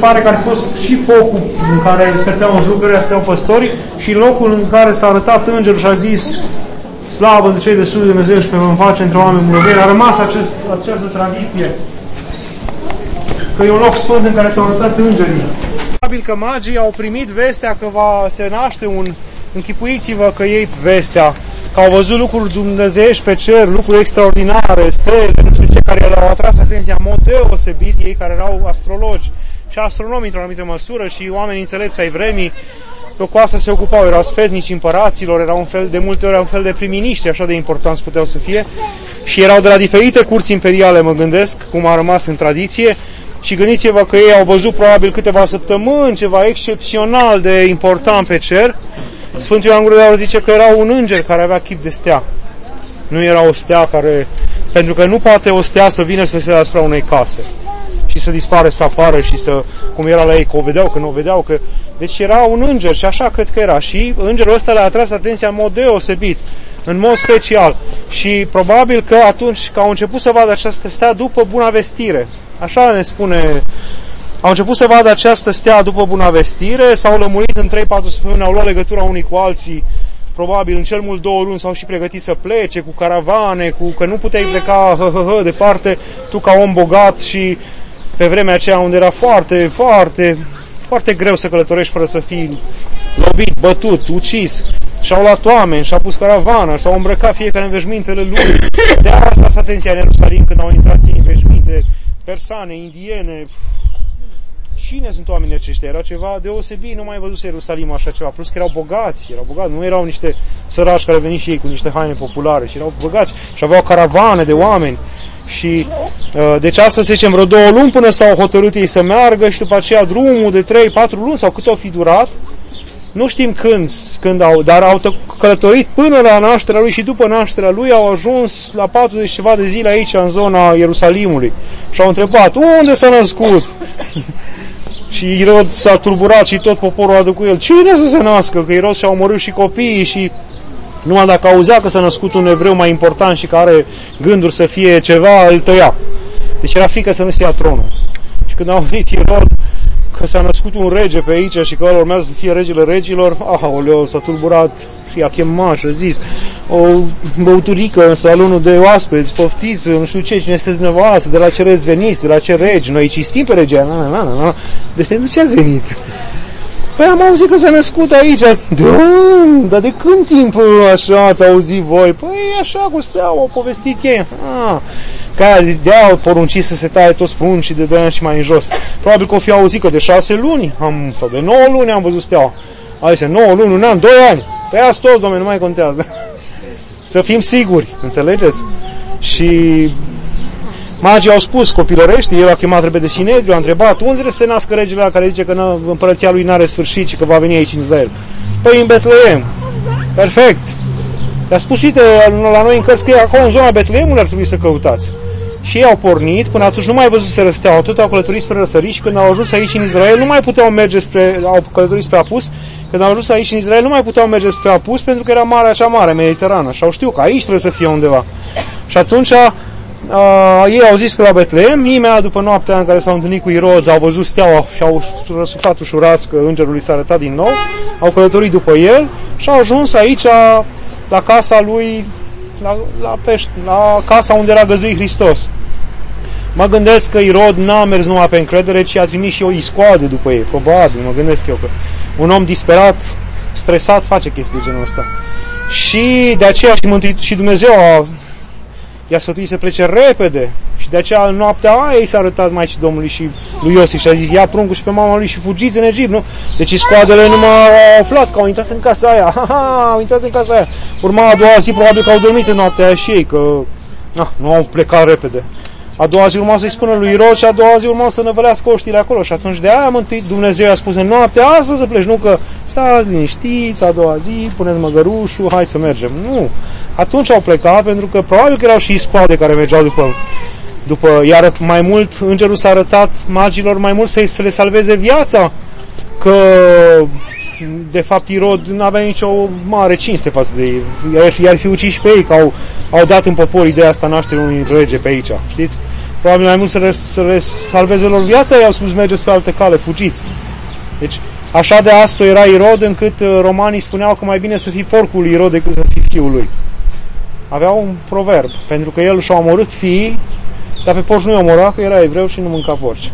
pare că ar fi fost și focul în care stăteau în jucările, stăteau păstorii, și locul în care s-a arătat îngerul și a zis: slavă de cei de sus de Dumnezeu și pe vom face între oameni bunăvoieri. A rămas această tradiție că e un loc sfânt în care s-au arătat îngerii. Probabil că magii au primit vestea că va se naște închipuiți-vă că ei vestea, că au văzut lucruri dumnezeiești pe cer, lucruri extraordinare, stele, nu știu ce, care le-au atras atenția în mod deosebit, ei care erau astrologi și astronomi într-o anumită măsură și oameni înțelepți ai vremii, că cu asta se ocupau, erau sfetnici împăraților, erau de multe ori un fel de prim-miniștri, așa de importanți puteau să fie, și erau de la diferite curți imperiale, mă gândesc, cum a rămas în tradiție. Și gândiți-vă că ei au văzut probabil câteva săptămâni ceva excepțional de important pe cer. Sfântul Ioan Gură de Aur zice că era un înger care avea chip de stea. Nu era o stea care... Pentru că nu poate o stea să vină să se deasupra unei case și să dispare, să apară și să... Cum era la ei, că o vedeau, că nu o vedeau, că... Deci era un înger și așa cred că era. Și îngerul ăsta le-a atras atenția în mod deosebit, în mod special. Și probabil că atunci că au început să vadă această stea după Buna Vestire. Așa ne spune, au început să vadă această stea după Buna Vestire, s-au lămurit în 3-4 săptămâni, au luat legătura unii cu alții, probabil în cel mult 2 luni s-au și pregătit să plece cu caravane, că nu puteai pleca departe, tu ca om bogat și pe vremea aceea unde era foarte, foarte, foarte greu să călătorești fără să fii lovit, bătut, ucis. Și-au luat oameni, și-au pus caravană, și-au îmbrăcat fiecare în veșmintele lui. De-aia a tras atenția în Ierusalim când au intrat ei în veșminte persane, indiene. Cine sunt oamenii aceștia? Era ceva deosebit, nu mai văzuse Ierusalim așa ceva. Plus că erau bogați, nu erau niște sărași care veni și ei cu niște haine populare, ci erau bogați și aveau caravane de oameni. Și deci asta să zicem vreo 2 luni până s-au hotărât ei să meargă și după aceea drumul de 3-4 luni sau cât o fi durat. Nu știm când au, dar au călătorit până la nașterea lui și după nașterea lui au ajuns la 40 ceva de zile aici, în zona Ierusalimului. Și au întrebat, unde s-a născut? Și Irod s-a tulburat și tot poporul a adus cu el. Cine să se nască? Că Irod și-a omorât și copiii și numai dacă auzea că s-a născut un evreu mai important și care are gânduri să fie ceva, îl tăia. Deci era frică să nu stea tronul. Și când a auzit Irod că s-a născut un rege pe aici și că ăla urmează să fie regele regilor, aoleu, s-a tulburat și a chemat și a zis o băuturică în salonul de oaspeți, poftiți, nu știu ce, cine sunteți dumneavoastră, de la ce reți veniți, de la ce regi, noi cinstim pe regea, de ce ați venit? Păi am auzit că s-a născut aici. Dar de când timp așa ați auzit voi? Păi așa cu steaua, au povestit ei. Că de-aia au poruncit să se taie toți pruncii de 2 ani și mai în jos. Probabil că o fi auzit că de 6 luni sau de 9 luni am văzut steaua. Adică 9 luni, 1 an, 2 ani. Păi azi toți, domnule, nu mai contează. Să fim siguri, înțelegeți? Și magii au spus copilărești, el a chemat repede Sinedriu, a întrebat unde trebuie să se nască regele ăla care zice că împărăția lui n-are sfârșit și că va veni aici în Israel. Păi în Betleem. Perfect. Le-a spus, uite, la noi în cărți că acolo în zona Betleemului ar trebui să căutați. Și ei au pornit, până atunci nu mai văzuseră steaua, tot au călătorit spre răsărit și când au ajuns aici în Israel nu mai puteau merge au călătorit spre Apus, când au ajuns aici în Israel nu mai puteau merge spre Apus pentru că era marea cea mare, Mediterană, și au știut că aici trebuie să fie undeva. Și atunci ei au zis că la Betleem, imediat după noaptea în care s-au întâlnit cu Irod, au văzut steaua și au răsuflat ușurați că îngerul s-a arătat din nou, au călătorit după el și au ajuns aici la casa lui, la casa unde era găzduit Hristos. Mă gândesc că Irod n-a mers numai pe încredere, ci a trimis și o iscoadă după ei, probabil, mă gândesc eu că un om disperat, stresat, face chestii de genul ăsta. Și de aceea și Dumnezeu i-a sfătuit să plece repede și de aceea în noaptea aia i s-a arătat Maicii Domnului și lui Iosif și a zis, ia pruncul și pe mama lui și fugiți în Egipt, nu? Deci scoadele numai au aflat că au intrat în casa aia, au intrat în casa aia. Urma a doua zi probabil că au dormit în noaptea aia și ei, că nu au plecat repede. A doua zi urma să-i spună lui Irod și a doua zi urma să năvălească oștile acolo și atunci de aia Dumnezeu i-a spus în noaptea asta să pleci, nu că stați liniștiți, a doua zi, puneți măgărușul, hai să mergem. Nu. Atunci au plecat pentru că probabil că erau și iscoade care mergeau după iar mai mult îngerul s-a arătat magilor mai mult să le salveze viața, că de fapt Irod nu avea nicio mare cinste față de ei, i-ar fi ucis pe ei, că au dat în popor ideea asta nașterii unui rege pe aici, știți? probabil mai mult să le salveze lor viața, i-au spus mergeți pe altă cale, fugiți. Deci așa de aspru era Irod, încât romanii spuneau că mai bine să fii porcul Irod decât să fii fiul lui. Aveau un proverb, pentru că el și-a omorât fiii, dar pe porci nu i-a omora, că era evreu și nu mânca porci.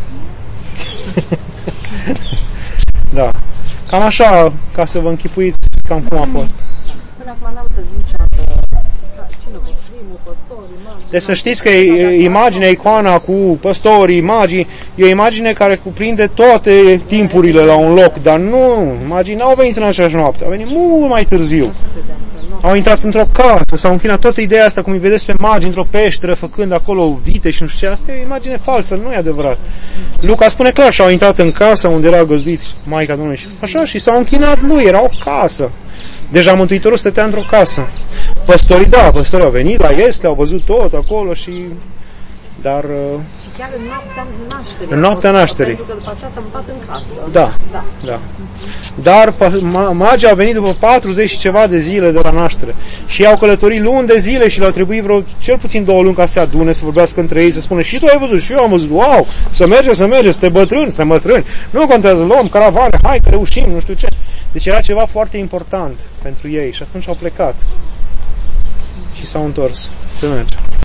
Da. Cam așa, ca să vă închipuiți cam cum a fost. Până acum n-am să zic cine primul, păstorii, magii. Deci să știți că imaginea, icoana cu păstorii, magii, e o imagine care cuprinde toate timpurile la un loc, dar nu, magii n-au venit în aceeași noapte, au venit mult mai târziu. Au intrat într-o casă, s-au închinat. Toată ideea asta, cum îi vedeți pe magi într-o peșteră, făcând acolo vite și nu știu ce, asta e o imagine falsă, nu e adevărat. Luca spune clar, și-au intrat în casa unde era găzduit Maica Domnului. Așa, și s-au închinat lui, era o casă. Deja Mântuitorul stătea într-o casă. Păstorii au venit la este, au văzut tot acolo și... Dar... Și chiar în noaptea nașterii. În noaptea nașterii. Pentru că după aceea s-a mutat în casă. Da. Dar magii au venit după 40 și ceva de zile de la naștere. Și au călătorit luni de zile și le-au trebuit cel puțin 2 luni ca să se adune, să vorbească între ei, să spună și tu ai văzut și eu am văzut, wow, să merge, suntem bătrâni, nu contează, luăm caravane, hai că reușim, nu știu ce. Deci era ceva foarte important pentru ei și atunci au plecat și s-au întors. Să merge.